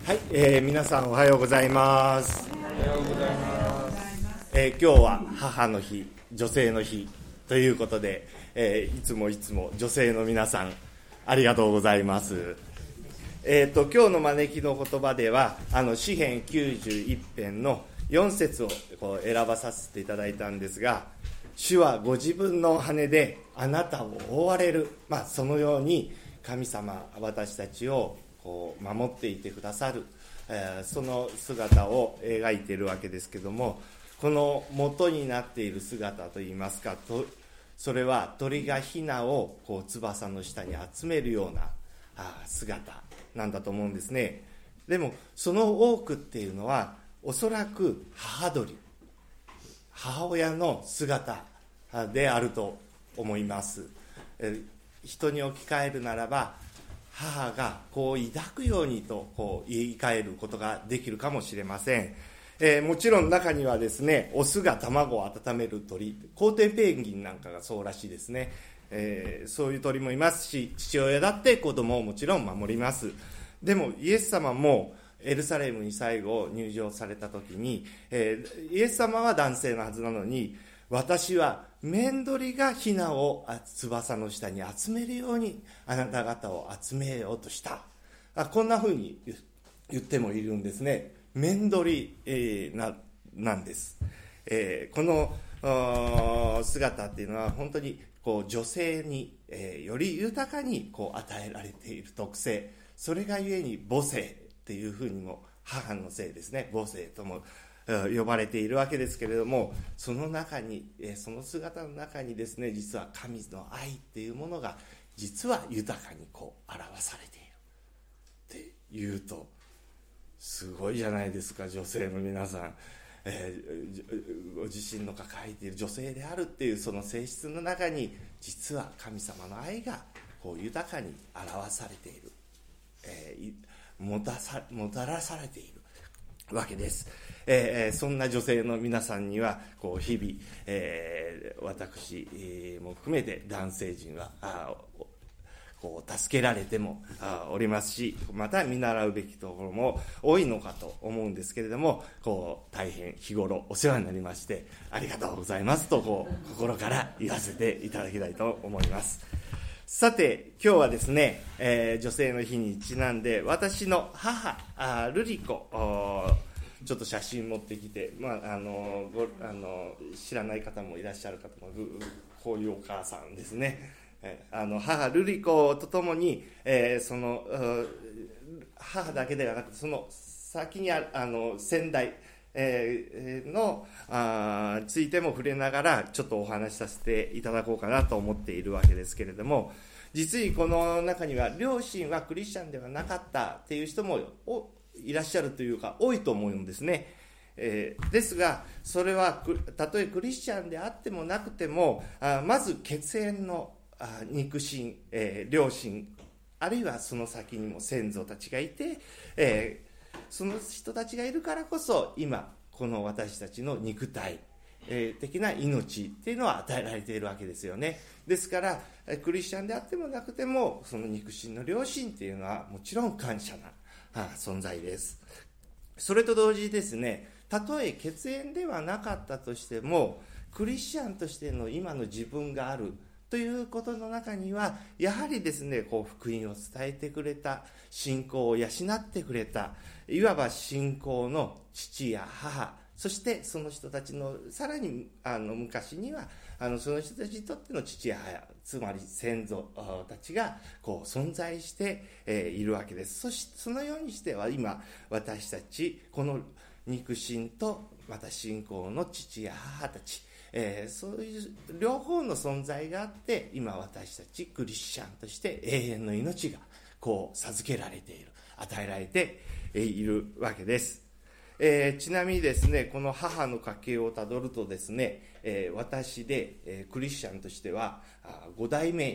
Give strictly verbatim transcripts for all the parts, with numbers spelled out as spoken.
はい、えー、皆さんおはようございます。 おはようございます。 えー、今日は母の日、女性の日ということで、えー、いつもいつも女性の皆さんありがとうございます。えーと、今日の招きの言葉ではあの詩編きゅうじゅういち編のよん節をこう選ばさせていただいたんですが、主はご自分の羽であなたを覆われる、まあ、そのように神様私たちをこう守っていてくださる、えー、その姿を描いているわけですけども、この元になっている姿といいますかと、それは鳥がヒナをこう翼の下に集めるようなあ姿なんだと思うんですね。でもその多くっていうのはおそらく母鳥、母親の姿であると思います。え人に置き換えるならば、母がこう抱くようにとこう言い換えることができるかもしれません。えー、もちろん中にはですね、オスが卵を温める鳥、コウテイペンギンなんかがそうらしいですね。えー、そういう鳥もいますし、父親だって子供をもちろん守ります。でもイエス様もエルサレムに最後入場された時に、えー、イエス様は男性のはずなのに、私は面鳥がヒナを翼の下に集めるようにあなた方を集めようとした。あ、こんな風に言ってもいるんですね。面鳥、えー、な, なんです、えー、この姿っていうのは本当にこう女性に、えー、より豊かにこう与えられている特性、それがゆえに母性っていうふうにも、母の性ですね、母性とも呼ばれているわけですけれども、その中に、その姿の中にですね、実は神の愛っていうものが実は豊かにこう表されているっていうと、すごいじゃないですか。女性の皆さん、えー、ご自身の抱えている女性であるっていうその性質の中に、実は神様の愛がこう豊かに表されている、えー、もたさもたらされているわけです。えー、そんな女性の皆さんにはこう日々、えー、私も含めて男性陣はあこう助けられてもおりますし、また見習うべきところも多いのかと思うんですけれども、こう大変日頃お世話になりましてありがとうございますとこう心から言わせていただきたいと思います。さて今日はですね、えー、女性の日にちなんで、私の母あルリコちょっと写真持ってきて、まあ、あのごあの知らない方もいらっしゃる方も、こういうお母さんですね。あの母ルリコとともに、えー、その母だけではなくて、その先にあるあの先代、えー、のあついても触れながらちょっとお話しさせていただこうかなと思っているわけですけれども、実にこの中には両親はクリスチャンではなかったっていう人もいらっしゃるというか多いと思うんですね。えー、ですがそれはたとえクリスチャンであってもなくても、あまず血縁のあ肉親、えー、両親、あるいはその先にも先祖たちがいて、えー、その人たちがいるからこそ今この私たちの肉体、えー、的な命っていうのは与えられているわけですよね。ですからクリスチャンであってもなくても、その肉親の両親っていうのはもちろん感謝なあ存在です。それと同時にですね、たとえ血縁ではなかったとしても、クリスチャンとしての今の自分があるということの中には、やはりですね、こう福音を伝えてくれた、信仰を養ってくれた、いわば信仰の父や母、そしてその人たちのさらにあの昔にはあのその人たちにとっての父や母、つまり先祖たちがこう存在して、えー、いるわけです。そしてそのようにしては今私たちこの肉親とまた信仰の父や母たち、えー、そういう両方の存在があって、今私たちクリスチャンとして永遠の命がこう授けられている、与えられているわけです。えー、ちなみにですね、この母の家系をたどるとですね、えー、私で、えー、クリスチャンとしてはご代目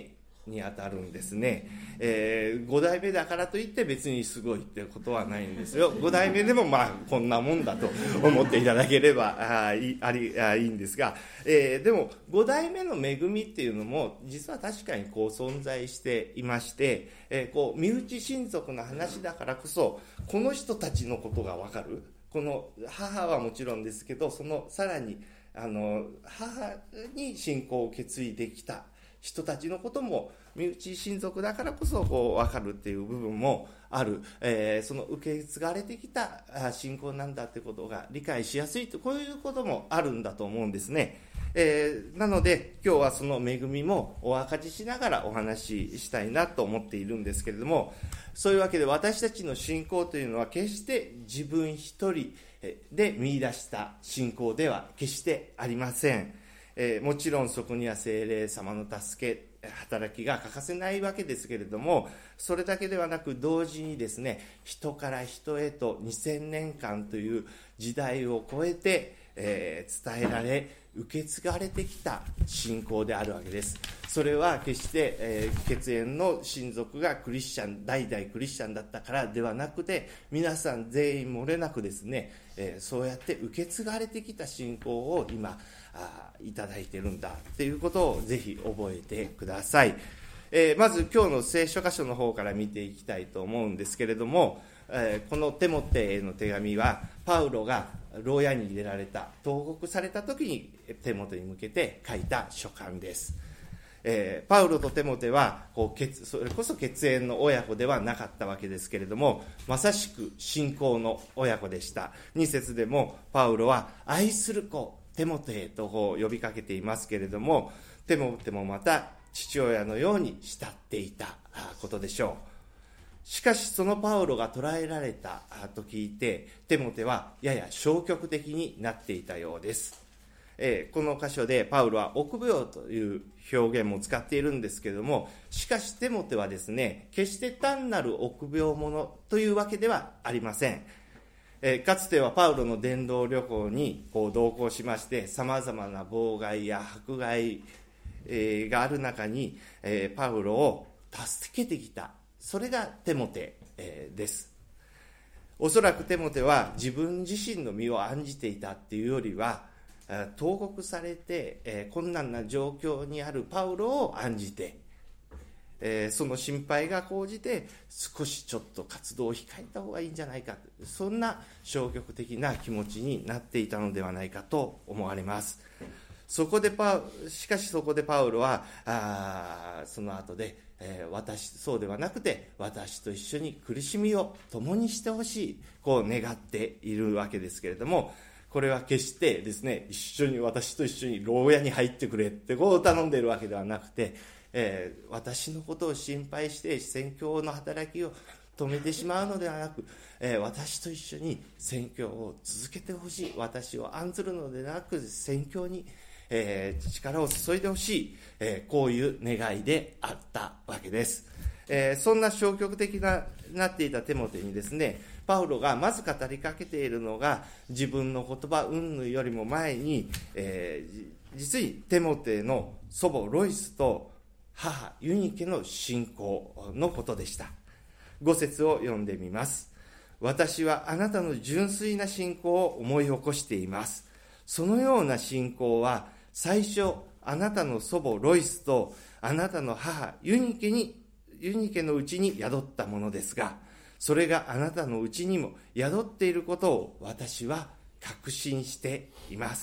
にあたるんですね。えー、ご代目だからといって別にすごいってことはないんですよ。ご代目でもまあこんなもんだと思っていただければあいありあいいんですが、えー、でもご代目の恵みっていうのも実は確かにこう存在していまして、えー、こう身内親族の話だからこそこの人たちのことが分かる。この母はもちろんですけど、そのさらにあの母に信仰を受け継いできた人たちのことも身内親族だからこそこう分かるっていう部分もある、えー、その受け継がれてきた信仰なんだってことが理解しやすいと、こういうこともあるんだと思うんですね。えー、なので今日はその恵みもお分かちしながらお話ししたいなと思っているんですけれども、そういうわけで私たちの信仰というのは決して自分一人で見出した信仰では決してありません。えー、もちろんそこには聖霊様の助け働きが欠かせないわけですけれども、それだけではなく同時にですね、人から人へとにせんねんかんという時代を超えて、えー、伝えられ受け継がれてきた信仰であるわけです。それは決して、えー、血縁の親族がクリスチャン代々クリスチャンだったからではなくて、皆さん全員漏れなくですね、えー、そうやって受け継がれてきた信仰を今あいただいているんだということをぜひ覚えてください。えー、まず今日の聖書箇所の方から見ていきたいと思うんですけれども、えー、このテモテへの手紙はパウロが牢屋に入れられた投獄された時にテモテに向けて書いた書簡です。えー、パウロとテモテはこう血それこそ血縁の親子ではなかったわけですけれども、まさしく信仰の親子でした。に節でもパウロは愛する子テモテとこう呼びかけていますけれども、テモテもまた父親のように慕っていたことでしょう。しかしそのパウロが捕らえられたと聞いて、テモテはやや消極的になっていたようです。えー、この箇所でパウロは臆病という表現も使っているんですけれども、しかしテモテはですね、決して単なる臆病者というわけではありません。えー、かつてはパウロの伝道旅行にこう同行しまして、さまざまな妨害や迫害、えー、がある中に、えー、パウロを助けてきた、それがテモテ、えー、です。おそらくテモテは自分自身の身を案じていたっていうよりは、投獄されて、えー、困難な状況にあるパウロを案じて、えー、その心配が高じて少しちょっと活動を控えた方がいいんじゃないか、そんな消極的な気持ちになっていたのではないかと思われます。そこでパウしかしそこでパウロはあその後で、えー、私そうではなくて私と一緒に苦しみを共にしてほしい、こう願っているわけですけれども、これは決してですね、一緒に私と一緒に牢屋に入ってくれってこう頼んでいるわけではなくて、えー、私のことを心配して宣教の働きを止めてしまうのではなく、えー、私と一緒に宣教を続けてほしい、私を案ずるのでなく宣教に、えー、力を注いでほしい、えー、こういう願いであったわけです。えー、そんな消極的ななっていたテモテにですね、パウロがまず語りかけているのが自分の言葉云々よりも前に、えー、実にテモテの祖母ロイスと母ユニケの信仰のことでした。ご節を読んでみます。私はあなたの純粋な信仰を思い起こしています。そのような信仰は最初あなたの祖母ロイスとあなたの母ユニケにユニケのうちに宿ったものですが、それがあなたのうちにも宿っていることを私は確信しています。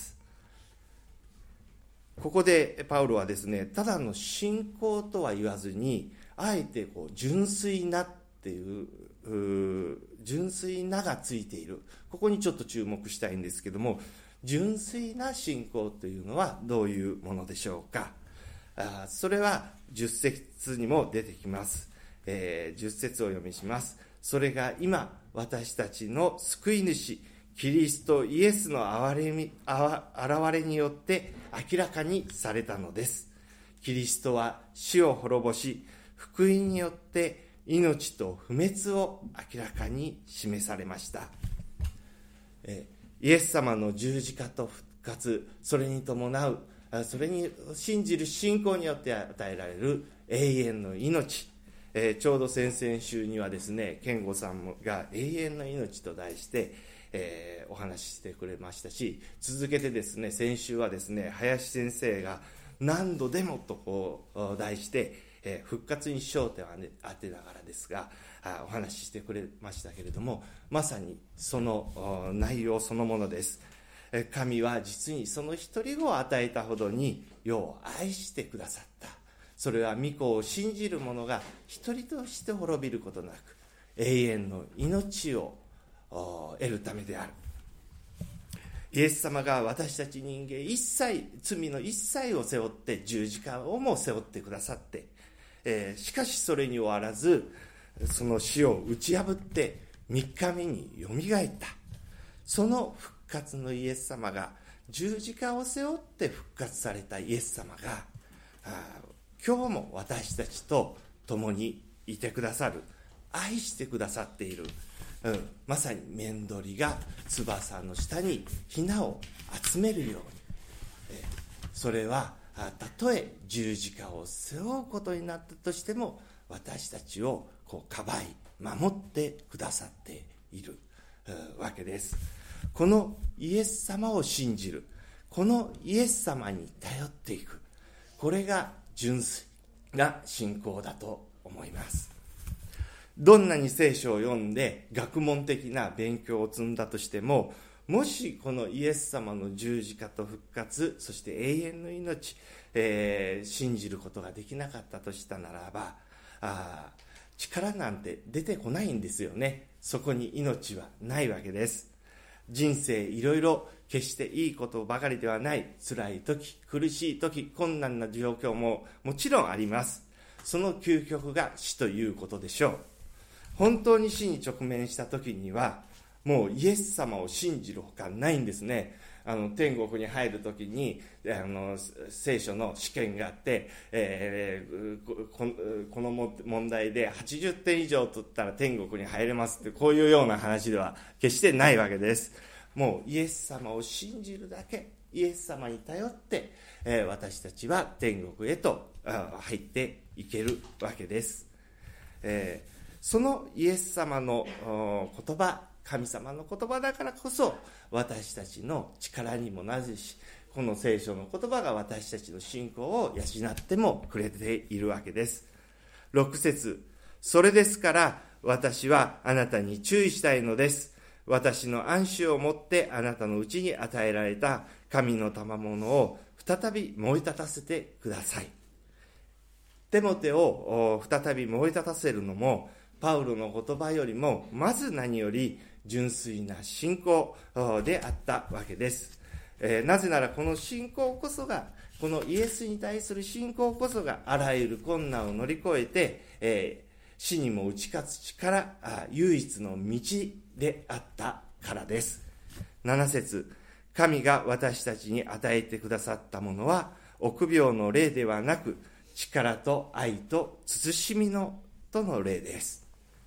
ここでパウロはですね、ただの信仰とは言わずに、あえてこう純粋なっていう、う純粋ながついている。ここにちょっと注目したいんですけども、純粋な信仰というのはどういうものでしょうか。あそれはじゅっ節にも出てきます。えー、じゅっ節を読みします。それが今私たちの救い主キリストイエスの現れみ現れによって明らかにされたのです。キリストは死を滅ぼし、福音によって命と不滅を明らかに示されました。えイエス様の十字架と復活、それに伴うそれに信じる信仰によって与えられる永遠の命、えー、ちょうど先々週にはですね、健吾さんが永遠の命と題して、えー、お話ししてくれましたし、続けてですね、先週はですね、林先生が何度でもとこう題して、えー、復活に焦点を当てながらですがあお話ししてくれましたけれども、まさにその内容そのものです。神は実にその一人子を与えたほどに世を愛してくださった。それは御子を信じる者が一人として滅びることなく永遠の命を得るためである。イエス様が私たち人間一切、罪の一切を背負って十字架をも背負ってくださって、えー、しかしそれに終わらず、その死を打ち破って三日目によみがえった。その復活のイエス様が、十字架を背負って復活されたイエス様が、今日も私たちと共にいてくださる、愛してくださっている、うん、まさに面取りが翼の下にひなを集めるように、えそれはたとえ十字架を背負うことになったとしても、私たちをこうかばい守ってくださっているわけです。このイエス様を信じる、このイエス様に頼っていく、これが純粋な信仰だと思います。どんなに聖書を読んで学問的な勉強を積んだとしても、もしこのイエス様の十字架と復活、そして永遠の命、えー、信じることができなかったとしたならば、あ力なんて出てこないんですよね。そこに命はないわけです。人生いろいろ決していいことばかりではない。辛い時、苦しい時、困難な状況ももちろんあります。その究極が死ということでしょう。本当に死に直面した時には、もうイエス様を信じるほかないんですね。あの天国に入るときにあの聖書の試験があって、えー、こ, この問題ではちじゅってん以上取ったら天国に入れますって、こういうような話では決してないわけです。もうイエス様を信じるだけ、イエス様に頼って、えー、私たちは天国へと入っていけるわけです。えー、そのイエス様の言葉、神様の言葉だからこそ私たちの力にもなるし、この聖書の言葉が私たちの信仰を養ってもくれているわけです。ろく節、それですから私はあなたに注意したいのです。私の安心をもってあなたのうちに与えられた神の賜物を再び燃え立たせてください。テモテを再び燃え立たせるのも、パウロの言葉よりもまず何より純粋な信仰であったわけです。えー、なぜならこの信仰こそが、このイエスに対する信仰こそがあらゆる困難を乗り越えて、えー、死にも打ち勝つ力、唯一の道であったからです。なな節、神が私たちに与えてくださったものは臆病の霊ではなく、力と愛と慎みのとの霊です。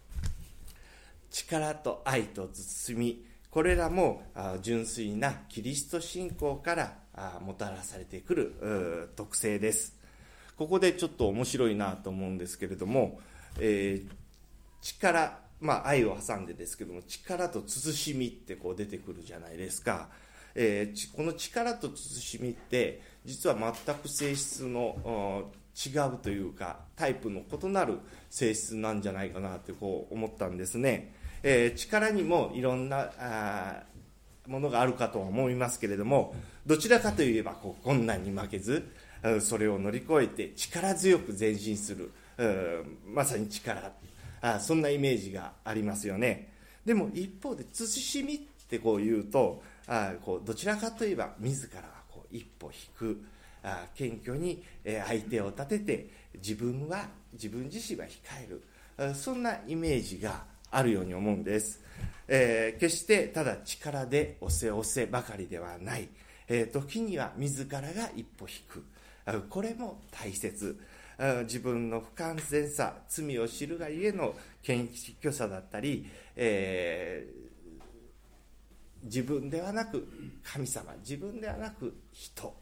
力と愛と慎み、これらも純粋なキリスト信仰からもたらされてくる特性です。ここでちょっと面白いなと思うんですけれども、えー、力、まあ愛を挟んでですけども、力と慎みってこう出てくるじゃないですか。えー、この力と慎みって実は全く性質の違うというか、タイプの異なる性質なんじゃないかなってこう思ったんですね。えー、力にもいろんなあものがあるかとは思いますけれども、どちらかといえばこう困難に負けず、それを乗り越えて力強く前進する、まさに力、あそんなイメージがありますよね。でも一方で慎みってこう言うと、あこうどちらかといえば自らこう一歩引く、あ謙虚に相手を立てて自分は自分自身は控える、そんなイメージがあるように思うんです。えー、決してただ力で押せ押せばかりではない、えー、時には自らが一歩引く、これも大切。自分の不完全さ、罪を知るがゆえの謙虚さだったり、えー、自分ではなく神様、自分ではなく人、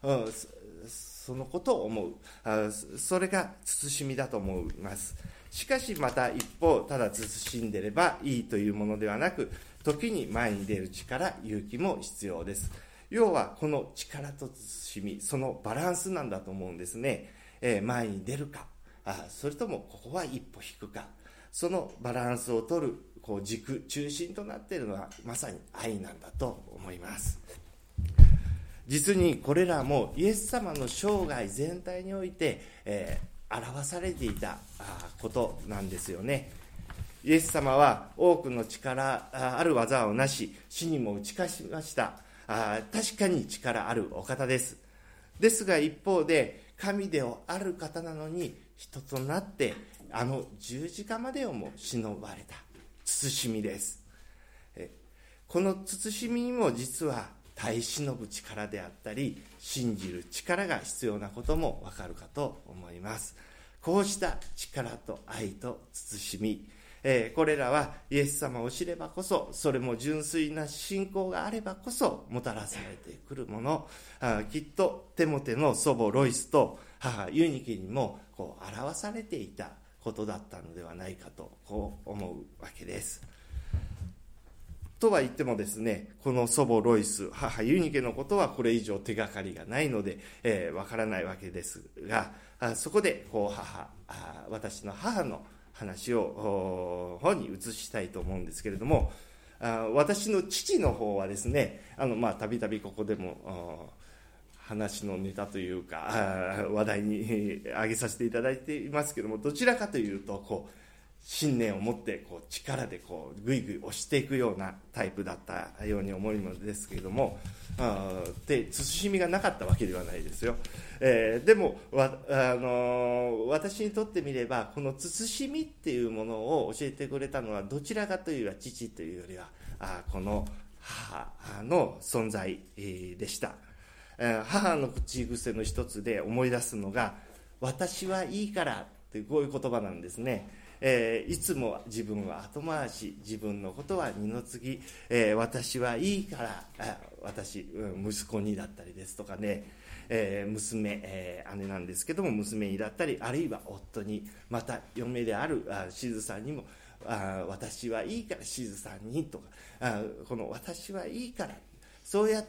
うん、そのことを思う、あそれが慎みだと思います。しかしまた一方、ただ慎んでればいいというものではなく、時に前に出る力、勇気も必要です。要はこの力と慎み、そのバランスなんだと思うんですね。えー、前に出るか、あそれともここは一歩引くか、そのバランスを取るこう軸中心となっているのはまさに愛なんだと思います。実にこれらもイエス様の生涯全体において、えー、表されていたことなんですよね。イエス様は多くの力ある技をなし、死にも打ち勝ちました。あ確かに力あるお方です。ですが一方で神である方なのに人となってあの十字架までをも忍ばれた慎みです。えこの慎みにも実は耐え忍ぶ力であったり信じる力が必要なこともわかるかと思います。こうした力と愛と慎み、えー、これらはイエス様を知ればこそ、それも純粋な信仰があればこそもたらされてくるもの、あきっとテモテの祖母ロイスと母ユニケにもこう表されていたことだったのではないかとこう思うわけです。とは言ってもですね、この祖母ロイス、母ユニケのことはこれ以上手がかりがないので、えー、わからないわけですが、あそこでこう母あ私の母の話を方に移したいと思うんですけれども、あ私の父の方はですね、あのまあたびたびここでも話のネタというか話題に挙げさせていただいていますけども、どちらかというとこう信念を持ってこう力でこうぐいぐい押していくようなタイプだったように思うのですけれども、あで慎みがなかったわけではないですよ。えー、でもわ、あのー、私にとってみればこの慎みっていうものを教えてくれたのはどちらかというと父というよりはあこの母の存在、えー、でした。えー、母の口癖の一つで思い出すのが私はいいからっていうこういう言葉なんですね。えー、いつも自分は後回し、自分のことは二の次、えー、私はいいからあ私、うん、息子にだったりですとかね、えー、娘、えー、姉なんですけども娘にだったり、あるいは夫に、また嫁であるあしずさんにもあ私はいいからしずさんにとか、あこの私はいいからそうやって、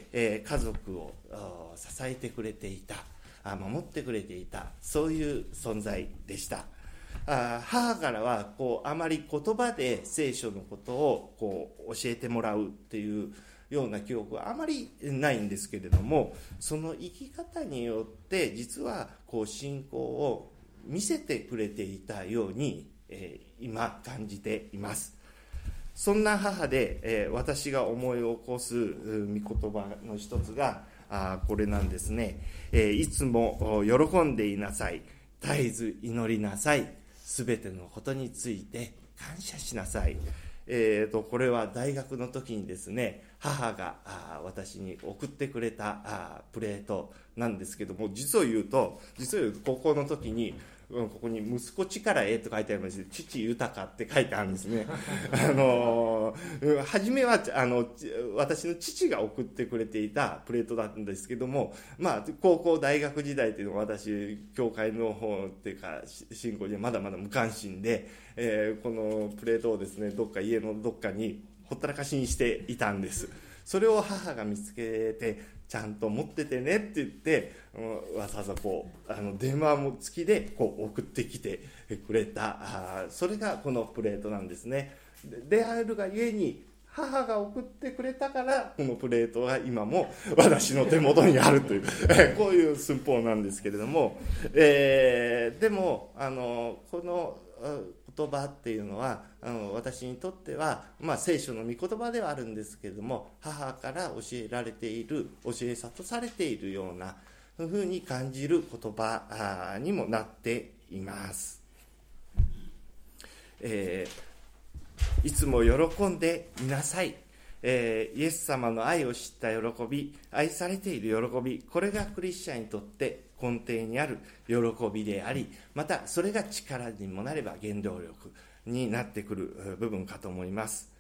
えー、家族を支えてくれていた、あ守ってくれていた、そういう存在でした。あ母からはこうあまり言葉で聖書のことをこう教えてもらうっていうような記憶はあまりないんですけれども、その生き方によって実はこう信仰を見せてくれていたように、えー、今感じています。そんな母で、えー、私が思い起こす御言葉の一つがあこれなんですね。えー、いつも喜んでいなさい、絶えず祈りなさい、すべてのことについて感謝しなさい。えー、とこれは大学の時にですね、母があ私に送ってくれたあプレートなんですけども、実を言うと実を言うと高校の時にここに息子力へと書いてあります。父豊かって書いてあるんですね。あの初めはあの私の父が送ってくれていたプレートだったんですけども、まあ高校大学時代っていうのは私教会の方っていうか信仰にはまだまだ無関心で、えー、このプレートをですねどっか家のどっかにほったらかしにしていたんです。それを母が見つけてちゃんと持っててねって言って、うん、わざわざこうあの電話も付きでこう送ってきてくれた、あそれがこのプレートなんですね。であるがゆえに母が送ってくれたからこのプレートが今も私の手元にあるというこういう寸法なんですけれども、えー、でもあのこの言葉っていうのはあの私にとっては、まあ、聖書の御言葉ではあるんですけれども、母から教えられている、教え諭されているようなふうに感じる言葉にもなっています。えー、いつも喜んでいなさい、えー、イエス様の愛を知った喜び、愛されている喜び、これがクリスチャンにとって根底にある喜びであり、またそれが力にもなれば原動力になってくる部分かと思います。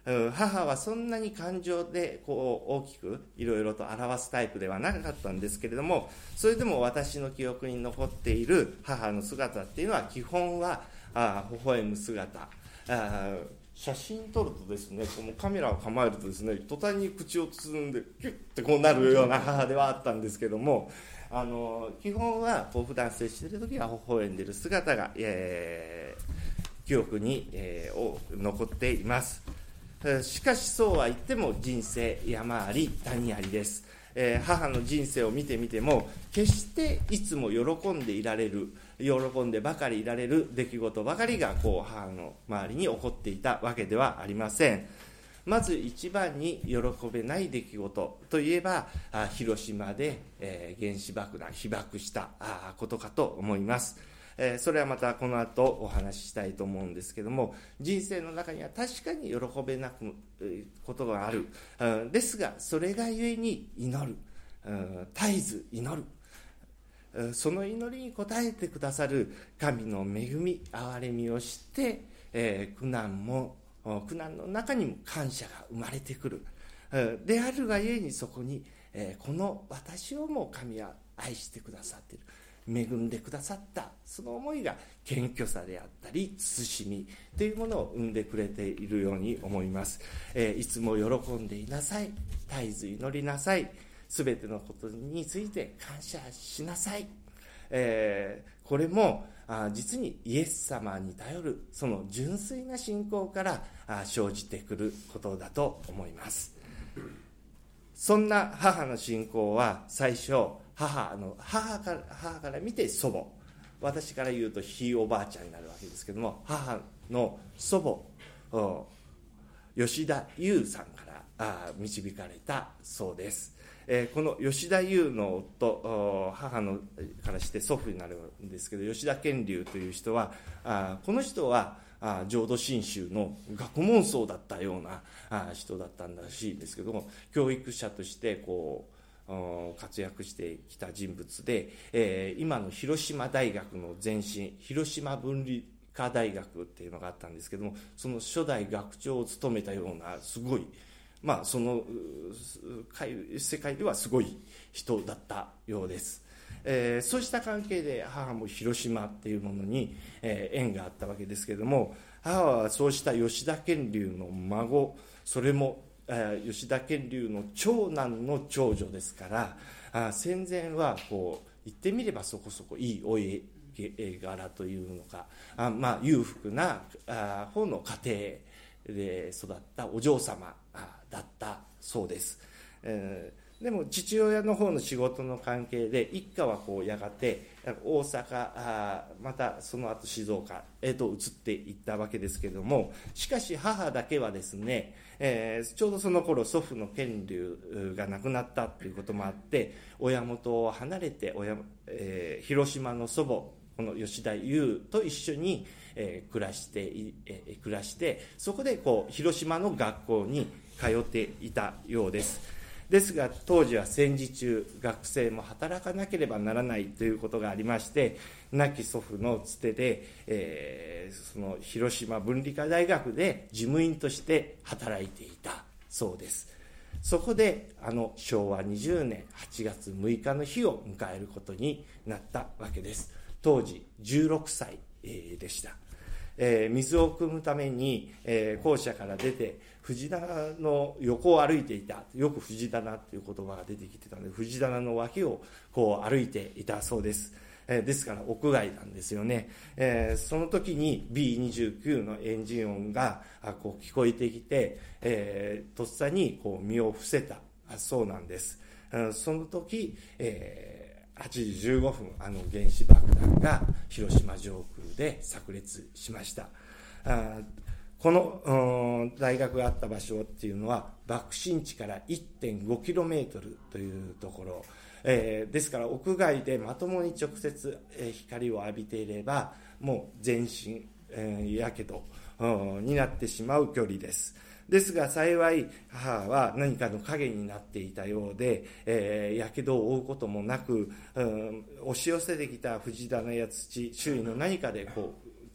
母はそんなに感情でこう大きくいろいろと表すタイプではなかったんですけれども、それでも私の記憶に残っている母の姿っていうのは基本はあ微笑む姿、あ写真撮るとですね、このカメラを構えるとですね、途端に口をつんでキュッてこうなるような母ではあったんですけども、あの基本はこう普段接している時は微笑んでいる姿が、えー、記憶に、えー、残っています。しかしそうは言っても人生山あり谷ありです。えー、母の人生を見てみても決していつも喜んでいられる喜んでばかりいられる出来事ばかりがこう母の周りに起こっていたわけではありません。まず一番に喜べない出来事といえばあ広島で、えー、原子爆弾被爆したあことかと思います。えー、それはまたこの後お話ししたいと思うんですけども、人生の中には確かに喜べなくことがある、うん、ですがそれがゆえに祈る、うん、絶えず祈る、うん、その祈りに応えてくださる神の恵み憐れみを知って、えー、苦難も苦難の中にも感謝が生まれてくる、うん、であるがゆえにそこに、えー、この私をも神は愛してくださっている、恵んでくださったその思いが謙虚さであったり慎みというものを生んでくれているように思います。えー、いつも喜んでいなさい、絶えず祈りなさい、すべてのことについて感謝しなさい、えー、これもあ実にイエス様に頼るその純粋な信仰からあ生じてくることだと思います。そんな母の信仰は最初母の母から母から見て祖母、私から言うとひいおばあちゃんになるわけですけども、母の祖母吉田優さんから導かれたそうです。えー、この吉田優の夫、母のからして祖父になるんですけど、吉田健龍という人はあこの人はあ浄土真宗の学問僧だったようなあ人だったんだらしいんですけども、教育者としてこう活躍してきた人物で、えー、今の広島大学の前身広島文理科大学っていうのがあったんですけども、その初代学長を務めたようなすごい、まあその世界ではすごい人だったようです。えー、そうした関係で母も広島っていうものに、えー、縁があったわけですけれども、母はそうした吉田健龍の孫、それも吉田健龍の長男の長女ですから、あ戦前はこう言ってみればそこそこいいお家柄というのか、あ、まあ、裕福なあ方の家庭で育ったお嬢様だったそうです。えーでも父親の方の仕事の関係で一家はこうやがて大阪、またその後静岡へと移っていったわけですけれども、しかし母だけはですね、えー、ちょうどその頃祖父の健龍が亡くなったということもあって、親元を離れて親、えー、広島の祖母この吉田優と一緒に、えー、暮らして、えー、暮らしてそこでこう広島の学校に通っていたようです。ですが当時は戦時中、学生も働かなければならないということがありまして、亡き祖父のつてで、えー、その広島文理科大学で事務員として働いていたそうです。そこであのしょうわにじゅうねんはちがつむいかの日を迎えることになったわけです。当時じゅうろくさい、えー、でした。えー、水を汲むために、えー、校舎から出て藤棚の横を歩いていた。よく藤棚という言葉が出てきてたので、藤棚の脇をこう歩いていたそうです。えー、ですから屋外なんですよね。えー、その時に ビーにじゅうきゅう のエンジン音がこう聞こえてきて、えー、とっさにこう身を伏せたそうなんです。えー、その時、えーはちじじゅうごふん、あの原子爆弾が広島上空で炸裂しました。あこの大学があった場所っていうのは爆心地から いってんごキロメートル というところ、えー、ですから屋外でまともに直接、えー、光を浴びていればもう全身、えー、やけどになってしまう距離です。ですが幸い母は何かの影になっていたようで、えー、やけどを負うこともなく、うん、押し寄せてきた藤棚や土周囲の何かでこう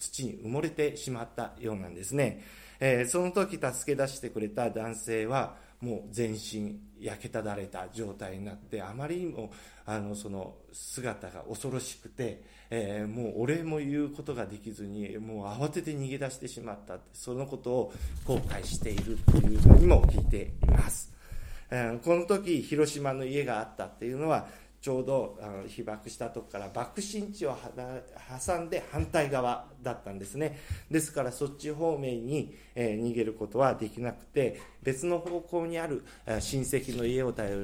土に埋もれてしまったようなんですね。えー、その時助け出してくれた男性はもう全身焼けただれた状態になって、あまりにもあのその姿が恐ろしくて、えー、もうお礼も言うことができずにもう慌てて逃げ出してしまった、そのことを後悔しているというのにも聞いています。えー、この時広島の家があったっていうのはちょうどあの被爆したとこから爆心地を挟んで反対側だったんですね。ですからそっち方面に、えー、逃げることはできなくて、別の方向にある、えー、親戚の家を頼って、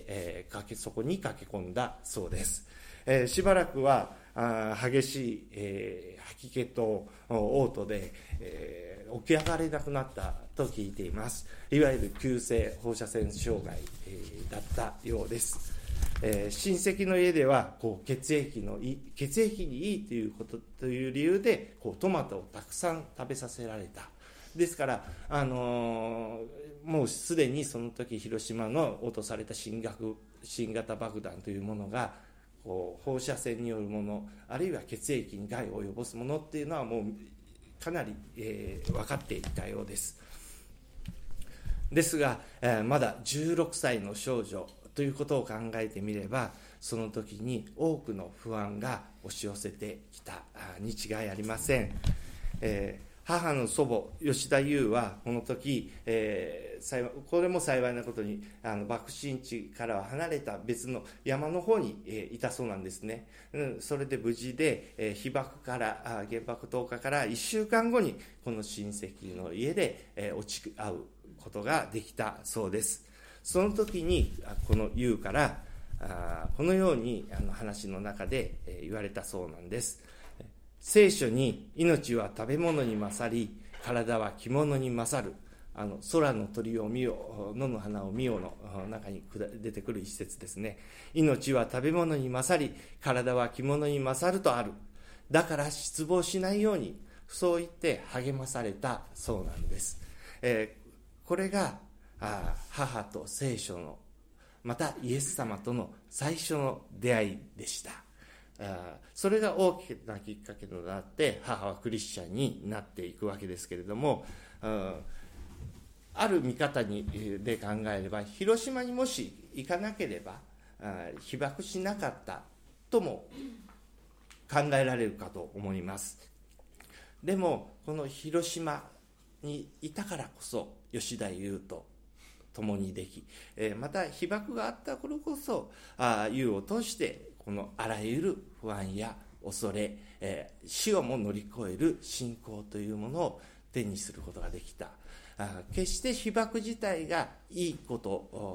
えー、かけそこに駆け込んだそうです。えー、しばらくはあ激しい、えー、吐き気と嘔吐で、えー、起き上がれなくなったと聞いています。いわゆる急性放射線障害、えー、だったようです。えー、親戚の家ではこう血液のいい血液にいいということという理由でこうトマトをたくさん食べさせられた。ですから、あのー、もうすでにその時広島の落とされた新学新型爆弾というものがこう放射線によるもの、あるいは血液に害を及ぼすものっていうのはもうかなり、えー、分かっていたようです。ですが、えー、まだじゅうろくさいの少女ということを考えてみれば、その時に多くの不安が押し寄せてきたに違いありません。えー、母の祖母吉田優はこの時、えー、これも幸いなことにあの爆心地からは離れた別の山の方に、えー、いたそうなんですね。うん、それで無事で、えー、被爆からあ原爆投下からいっしゅうかんごにこの親戚の家で、えー、落ち合うことができたそうです。その時にこの優からあこのようにあの話の中で言われたそうなんです。聖書に命は食べ物に勝り体は着物に勝る、あの空の鳥を見よ野の花を見よの中に出てくる一節ですね。命は食べ物に勝り体は着物に勝るとある、だから失望しないように、そう言って励まされたそうなんです。えー、これがあ母と聖書の、またイエス様との最初の出会いでした。あそれが大きなきっかけとなって母はクリスチャンになっていくわけですけれども、あある見方にで考えれば広島にもし行かなければあ被爆しなかったとも考えられるかと思います。でもこの広島にいたからこそ吉田優と共にでき、また被爆があった頃こそ優を通してこのあらゆる不安や恐れ、死をも乗り越える信仰というものを手にすることができた。決して被爆自体がいいこと、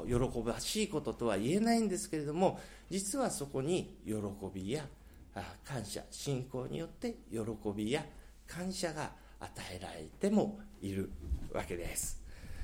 喜ばしいこととは言えないんですけれども、実はそこに喜びや感謝、信仰によって喜びや感謝が与えられてもいるわけです。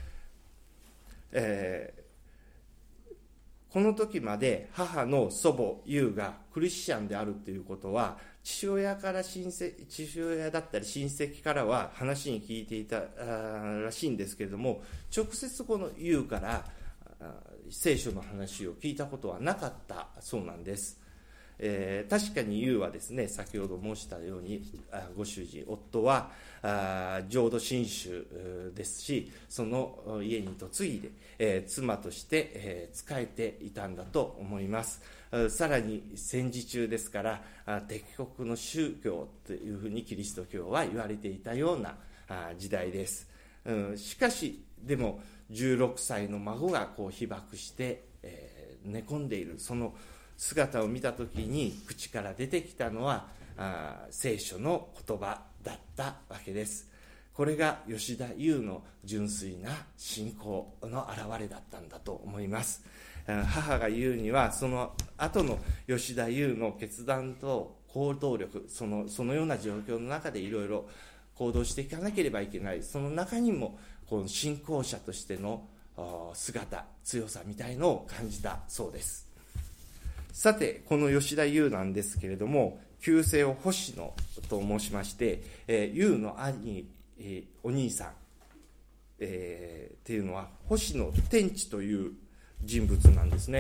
えー、この時まで母の祖母優がクリスチャンであるということは父親から親戚父親だったり親戚からは話に聞いていたらしいんですけれども、直接この優から聖書の話を聞いたことはなかったそうなんです。えー、確かに優はですね、先ほど申したようにご主人夫はあ浄土真宗ですし、その家に嫁いで、えー、妻として、えー、仕えていたんだと思います。さらに戦時中ですから敵国の宗教というふうにキリスト教は言われていたような時代です。うん、しかしでもじゅうろくさいの孫がこう被爆して、えー、寝込んでいるその姿を見たときに口から出てきたのはあ聖書の言葉だったわけです。これが吉田優の純粋な信仰の表れだったんだと思います。母が言うにはその後の吉田優の決断と行動力、その、そのような状況の中でいろいろ行動していかなければいけない、その中にもこの信仰者としての姿、強さみたいのを感じたそうです。さてこの吉田優なんですけれども、旧姓を星野と申しまして、えー、優の兄、えー、お兄さん、えー、っていうのは星野天智という人物なんですね。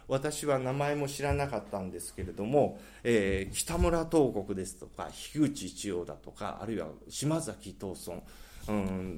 私は名前も知らなかったんですけれども、えー、北村東国ですとか樋口千代だとか、あるいは島崎藤村、うん、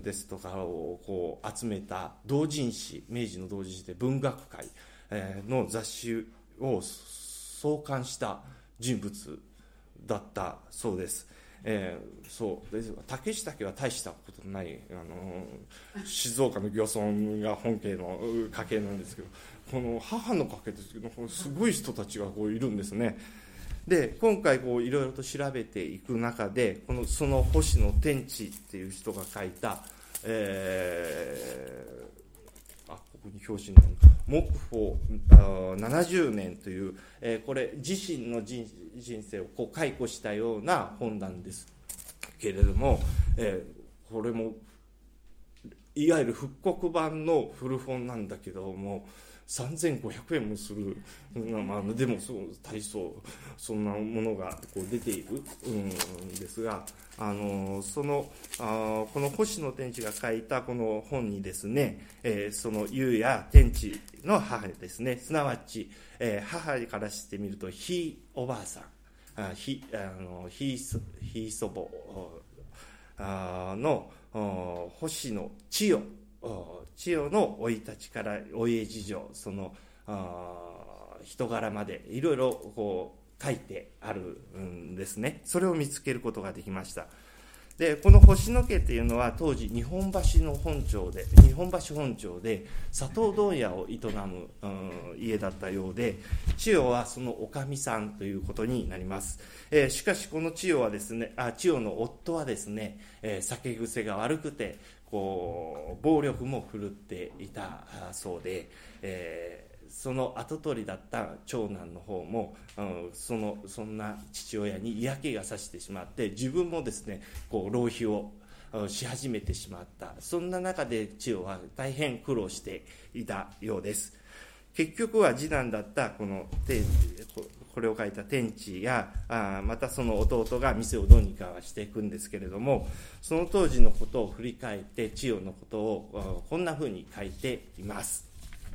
ですとかをこう集めた同人誌、明治の同人誌で文学界、えー、の雑誌を創刊した人物だったそうです。えー、そうです。竹下家は大したことない、あの静岡の漁村が本家の家系なんですけど、この母の家系ですけど、すごい人たちがこういるんですね。で今回こういろいろと調べていく中で、このその星野天智っていう人が書いた、えー、あここに表紙に木法ななじゅうねんという、えー、これ自身の 人, 人生をこう回顧したような本なんですけれども、えー、これもいわゆる復刻版の古本なんだけどもさんぜんごひゃくえんもする、まあ、でもそう大層そんなものがこう出ているんですが、あのそのあこの星野天智が書いたこの本にですね、えー、その優や天智の母ですね、すなわち、えー、母からしてみるとひいおばあさん、あひあのひいそひい祖母あの星野千代千代の生い立ちからお家事情、その人柄までいろいろこう書いてあるんですね。それを見つけることができました。でこの星野家というのは当時日本橋の本町で日本橋本町で砂糖問屋を営む、うん、家だったようで、千代はそのおかみさんということになります。えー、しかしこの千代はですねあ千代の夫はですね、えー、酒癖が悪くてこう暴力も振るっていたそうで、えーその跡取りだった長男の方も、うん、そのそんな父親に嫌気がさしてしまって、自分もですねこう浪費をし始めてしまった。そんな中で千代は大変苦労していたようです。結局は次男だったこの天これを書いた天智やあまたその弟が店をどうにかはしていくんですけれども、その当時のことを振り返って千代のことをこんなふうに書いています。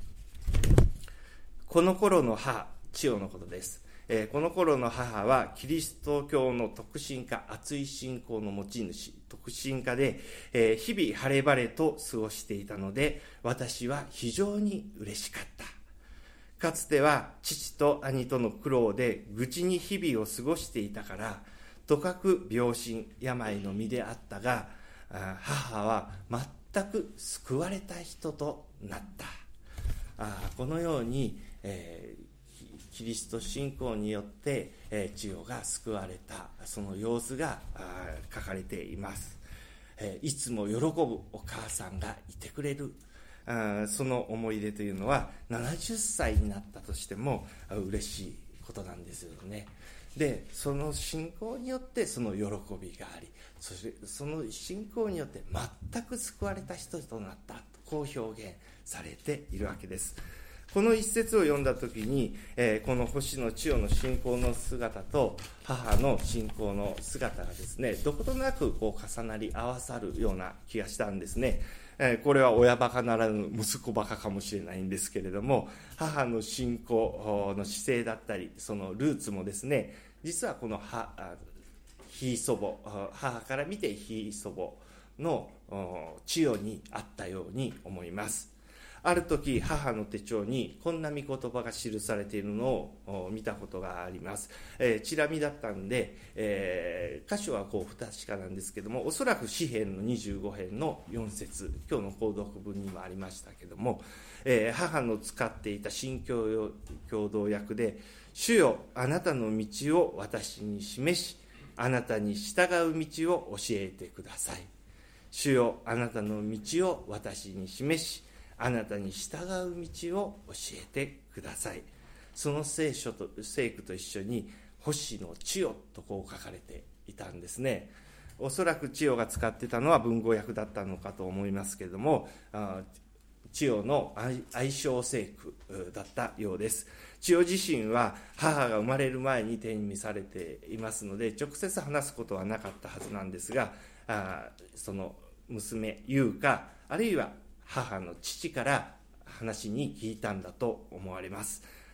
この頃の母、千代のことです。えー、この頃の母はキリスト教の特進家、熱い信仰の持ち主、特進家で、えー、日々晴れ晴れと過ごしていたので、私は非常に嬉しかった。かつては父と兄との苦労で愚痴に日々を過ごしていたから、とかく病身、病の身であったが、母は全く救われた人となった。あこのように、えー、キリスト信仰によって、えー、千代が救われたその様子が書かれています。えー、いつも喜ぶお母さんがいてくれる、あその思い出というのはななじゅっさいになったとしても嬉しいことなんですよね。でその信仰によってその喜びがあり、そしてその信仰によって全く救われた人となったとこう表現されているわけです。この一節を読んだ時に、えー、この星野千代の信仰の姿と母の信仰の姿がですね、どことなくこう重なり合わさるような気がしたんですね。えー、これは親バカならぬ息子バカかもしれないんですけれども、母の信仰の姿勢だったりそのルーツもですね、実はこのひい祖母、母から見てひい祖母の千代にあったように思います。ある時母の手帳にこんな御言葉が記されているのを見たことがあります。えー、チラ見だったんで、えー、箇所はこう不確かなんですけども、おそらく詩編のにじゅうご編のよん節、今日の購読文にもありましたけども、えー、母の使っていた新共同訳で、主よあなたの道を私に示し、あなたに従う道を教えてください。主よあなたの道を私に示し、あなたに従う道を教えてください。その聖書と聖句と一緒に星野千代とこう書かれていたんですね。おそらく千代が使ってたのは文語訳だったのかと思いますけれども、千代の愛称聖句だったようです。千代自身は母が生まれる前に天に召されていますので、直接話すことはなかったはずなんですが、その娘優か、あるいは母の父から話に聞いたんだと思われます。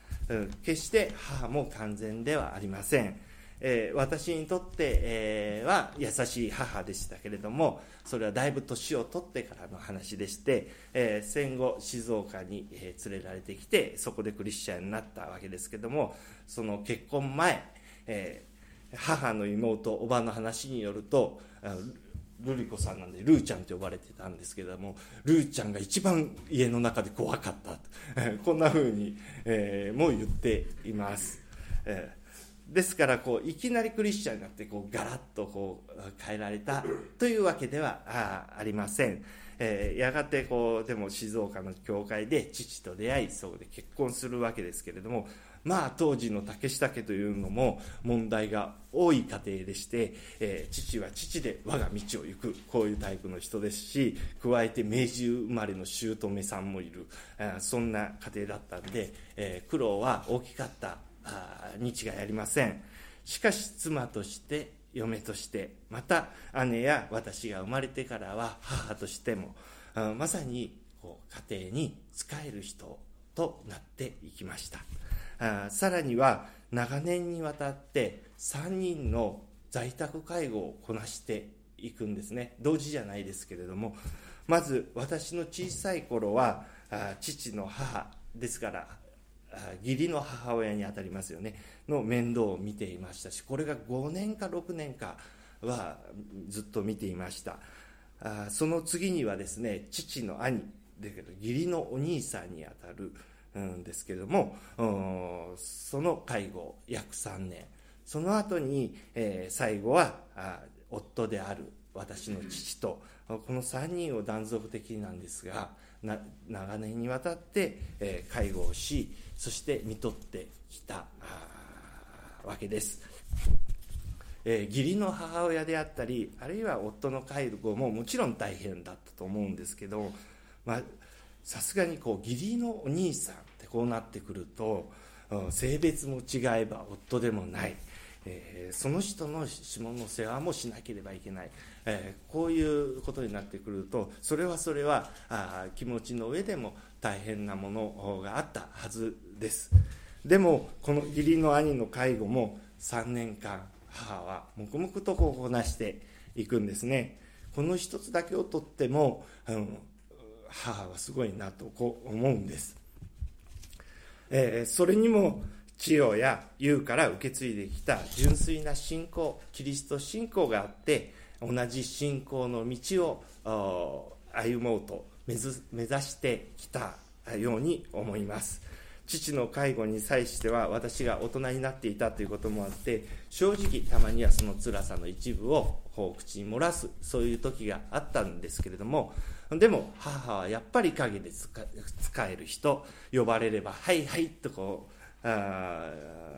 うん、決して母も完全ではありません。えー、私にとって、えー、は優しい母でしたけれども、それはだいぶ年を取ってからの話でして、えー、戦後静岡に、えー、連れられてきて、そこでクリスチャンになったわけですけども、その結婚前、えー、母の妹おばの話によると、ルリ子さんなんでルーちゃんと呼ばれてたんですけれども、ルーちゃんが一番家の中で怖かったこんな風に、えー、もう言っています。えーですからこういきなりクリスチャンになってこうガラッとこう変えられたというわけでは あ, ありません、えー、やがてこうでも静岡の教会で父と出会い、そこで結婚するわけですけれども、まあ当時の竹下家というのも問題が多い家庭でして、えー、父は父で我が道を行く、こういうタイプの人ですし、加えて明治生まれの姑さんもいる、えー、そんな家庭だったんで、えー、苦労は大きかったに違いありません。しかし妻として嫁として、また姉や私が生まれてからは母としても、まさにこう家庭に仕える人となっていきました。さらには長年にわたってさんにんの在宅介護をこなしていくんですね。同時じゃないですけれども、まず私の小さい頃は父の母ですから義理の母親にあたりますよねの面倒を見ていましたし、これがごねんかろくねんかはずっと見ていました。あその次にはですね、父の兄だけど義理のお兄さんにあたるんですけれども、その介護約さんねん、その後に、えー、最後はあ夫である私の父と、このさんにんを断続的なんですがな長年にわたって、えー、介護をし、そして看取ってきたわけです。えー、義理の母親であったり、あるいは夫の介護ももちろん大変だったと思うんですけど、まあさすがにこう義理のお兄さんってこうなってくると、性別も違えば夫でもない、えー、その人の下の世話もしなければいけない、えー、こういうことになってくると、それはそれはあ気持ちの上でも大変なものがあったはずです。でもこの義理の兄の介護もさんねんかん母は黙々とこうこなしていくんですね。この一つだけをとっても、うん、母はすごいなとこう思うんです。えー、それにも千代や優から受け継いできた純粋な信仰、キリスト信仰があって、同じ信仰の道を歩もうと目指してきたように思います。父の介護に際しては私が大人になっていたということもあって、正直たまにはその辛さの一部をこう口に漏らす、そういう時があったんですけれども、でも母はやっぱり陰で使える人、呼ばれればはいはいとこうあ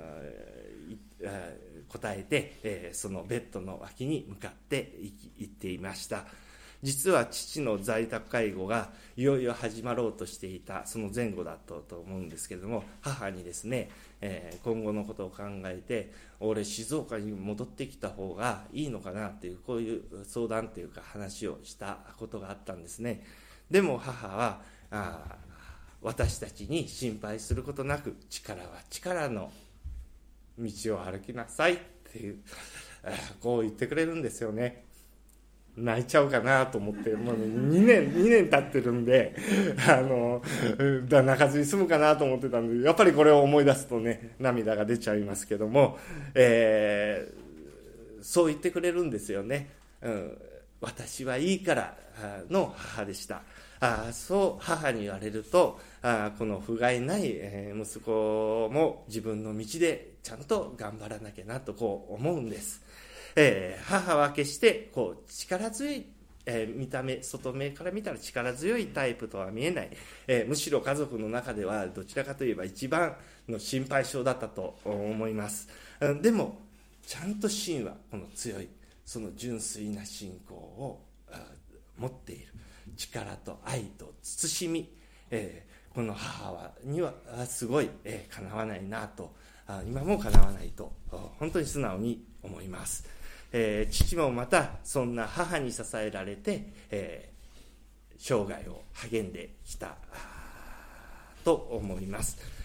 答えて、えー、そのベッドの脇に向かって行っていました。実は父の在宅介護がいよいよ始まろうとしていたその前後だったと思うんですけれども、母にですね、えー、今後のことを考えて、俺静岡に戻ってきた方がいいのかなっていう、こういう相談というか話をしたことがあったんですね。でも母はあ私たちに心配することなく、力は力の道を歩きなさいっていう、こう言ってくれるんですよね。泣いちゃうかなと思って、もう、ね、にねんにねん経ってるんで、あのだ泣かずに済むかなと思ってたんで、やっぱりこれを思い出すとね、涙が出ちゃいますけども、えー、そう言ってくれるんですよね。うん、私はいいからの母でした。あそう母に言われると、あこの不甲斐ない、えー、息子も自分の道でちゃんと頑張らなきゃなとこう思うんです。えー、母は決してこう力強い、えー、見た目外目から見たら力強いタイプとは見えない、えー、むしろ家族の中ではどちらかといえば一番の心配性だったと思います。でもちゃんと芯はこの強い、その純粋な信仰を持っている、力と愛と慎み、えー、この母はにはすごい、えー、かなわないなと、あ今もかなわないと本当に素直に思います。えー、父もまたそんな母に支えられて、えー、生涯を励んできたと思います。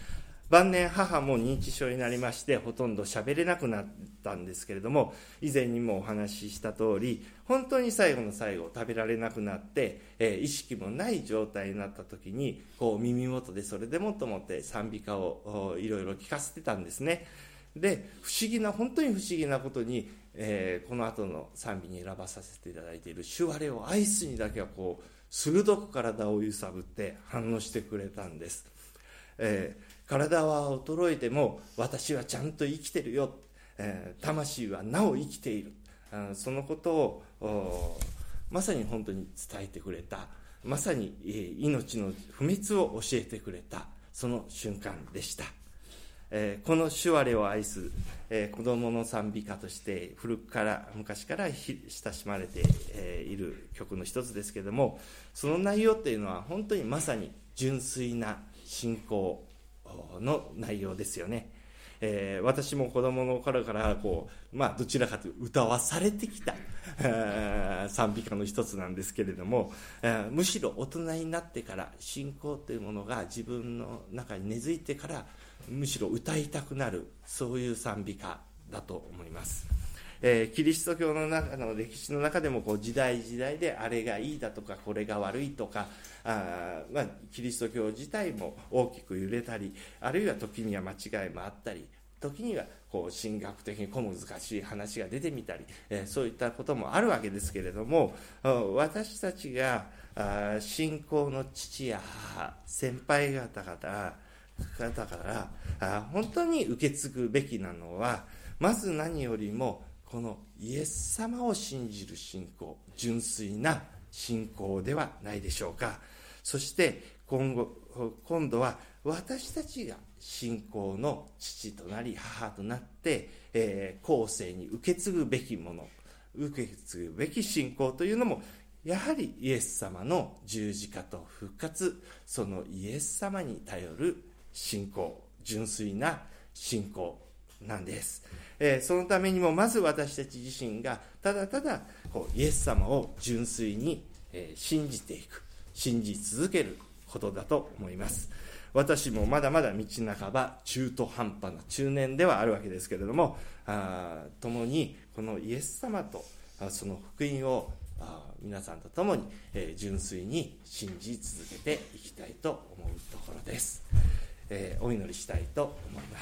晩年母も認知症になりましてほとんど喋れなくなったんですけれども、以前にもお話しした通り、本当に最後の最後食べられなくなって、えー、意識もない状態になった時にこう耳元でそれでもと思って賛美歌をいろいろ聞かせてたんですね。で不思議な本当に不思議なことに、えー、この後の賛美に選ばさせていただいている「主我を愛す」にだけはこう鋭く体を揺さぶって反応してくれたんです。えー体は衰えても私はちゃんと生きてるよ、えー、魂はなお生きている、そのことをまさに本当に伝えてくれた、まさに、えー、命の不滅を教えてくれたその瞬間でした。えー、この主我を愛す、えー、子供の賛美歌として古くから昔から親しまれて、えー、いる曲の一つですけれども、その内容というのは本当にまさに純粋な信仰の内容ですよね。えー、私も子供の頃からこう、まあ、どちらかというと歌わされてきた賛美歌の一つなんですけれども、えー、むしろ大人になってから信仰というものが自分の中に根付いてからむしろ歌いたくなる、そういう賛美歌だと思います。えー、キリスト教の中の歴史の中でもこう時代時代であれがいいだとかこれが悪いとか、あ、まあ、キリスト教自体も大きく揺れたり、あるいは時には間違いもあったり、時にはこう神学的に小難しい話が出てみたり、えー、そういったこともあるわけですけれども、私たちがあ信仰の父や母、先輩方々方からあ本当に受け継ぐべきなのは、まず何よりもこのイエス様を信じる信仰、純粋な信仰ではないでしょうか。そして今後今度は私たちが信仰の父となり母となって、えー、後世に受け継ぐべきもの、受け継ぐべき信仰というのもやはりイエス様の十字架と復活、そのイエス様に頼る信仰、純粋な信仰なんです。えー、そのためにもまず私たち自身がただただこうイエス様を純粋に、えー、信じていく、信じ続けることだと思います。私もまだまだ道半ば中途半端な中年ではあるわけですけれども、あ共にこのイエス様とその福音を皆さんと共に、えー、純粋に信じ続けていきたいと思うところです。えー、お祈りしたいと思います。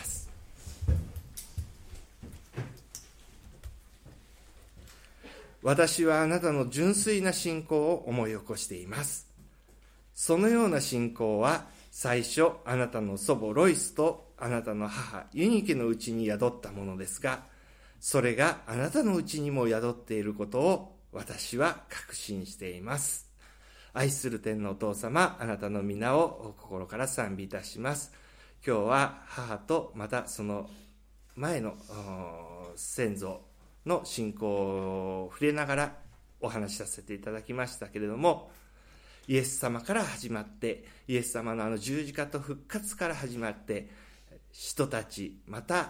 私はあなたの純粋な信仰を思い起こしています。そのような信仰は最初あなたの祖母ロイスとあなたの母ユニケのうちに宿ったものですが、それがあなたのうちにも宿っていることを私は確信しています。愛する天のお父様、あなたの皆を心から賛美いたします。今日は母とまたその前の先祖の信仰を触れながらお話しさせていただきましたけれども、イエス様から始まって、イエス様のあの十字架と復活から始まって、人たち、また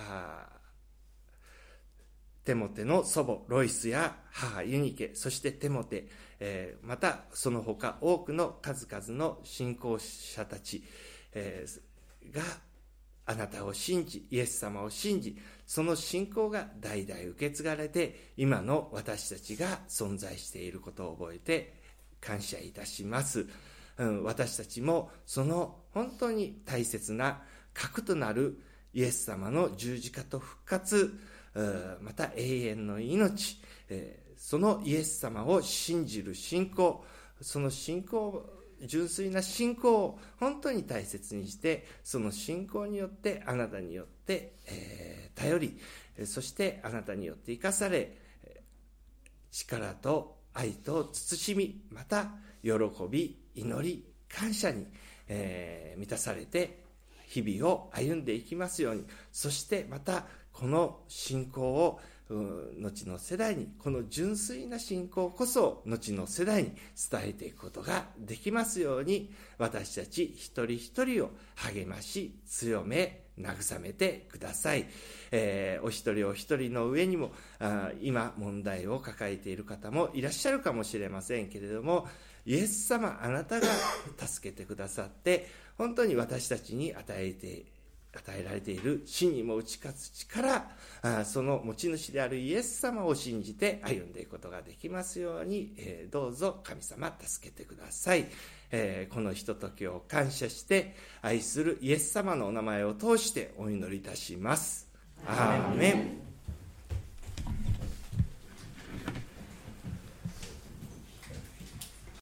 テモテの祖母ロイスや母ユニケ、そしてテモテ、えー、またその他多くの数々の信仰者たち、えー、があなたを信じ、イエス様を信じ、その信仰が代々受け継がれて今の私たちが存在していることを覚えて感謝いたします。うん、私たちもその本当に大切な核となるイエス様の十字架と復活、また永遠の命、そのイエス様を信じる信仰、その信仰、純粋な信仰を本当に大切にして、その信仰によってあなたによって、えー、頼り、そしてあなたによって生かされ、力と愛と慎み、また喜び、祈り、感謝に、えー、満たされて日々を歩んでいきますように。そしてまたこの信仰を後の世代に、この純粋な信仰こそ後の世代に伝えていくことができますように、私たち一人一人を励まし強め慰めてください。えー、お一人お一人の上にもあ今問題を抱えている方もいらっしゃるかもしれませんけれども、イエス様あなたが助けてくださって、本当に私たちに与えて与えられている死にも打ち勝つ力、あその持ち主であるイエス様を信じて歩んでいくことができますように、えー、どうぞ神様助けてください。えー、このひとときを感謝して愛するイエス様のお名前を通してお祈りいたします。アーメン。